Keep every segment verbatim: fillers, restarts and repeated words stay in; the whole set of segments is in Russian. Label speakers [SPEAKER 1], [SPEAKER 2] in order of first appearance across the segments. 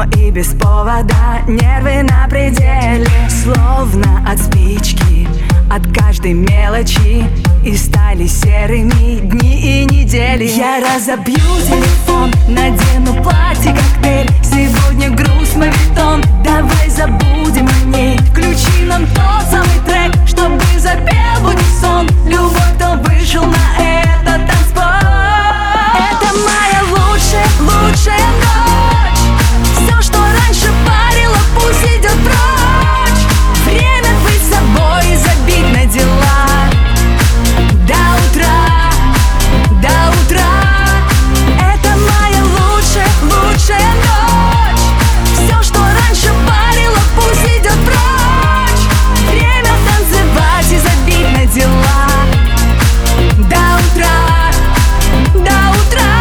[SPEAKER 1] но и без повода. Нервы на пределе, словно от спички, от каждой мелочи. И стали серыми дни и недели. Я разобью телефон, надену платье коктейль. Сегодня грусть моветон, давай забудем о ней. Включи нам тот самый трек, чтобы запел в унисон. Любовь, кто вышел на этот танцпол. Это моя лучшая, лучшая ночь. Все, что раньше парило, пусть идет прочь. Время быть собой и забить на дела. До утра, до утра. Это моя лучшая, лучшая ночь. Все, что раньше парило, пусть идет прочь. Время танцевать и забить на дела. До утра, до утра.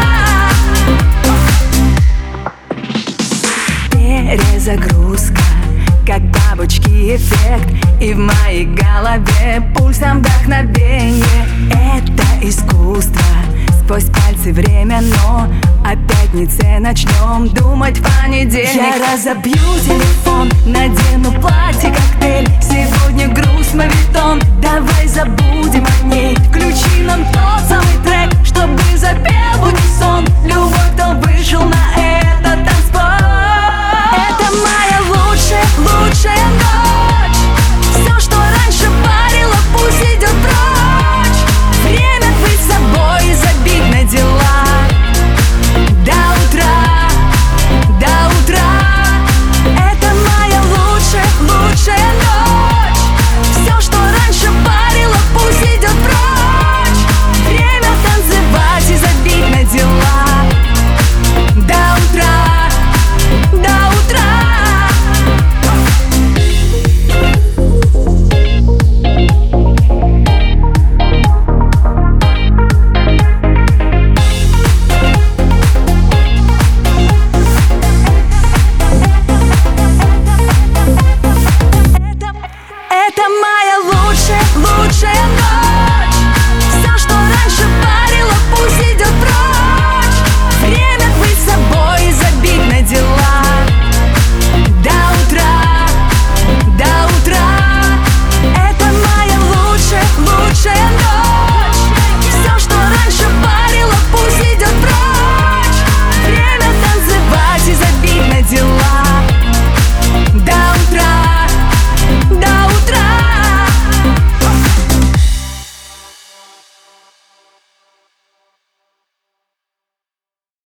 [SPEAKER 1] Перезагрузка, как бабочки эффект. И в моей голове пульсом вдохновение. Это искусство, сквозь пальцы время, но о пятнице начнем думать в понедельник. Я разобью телефон, надену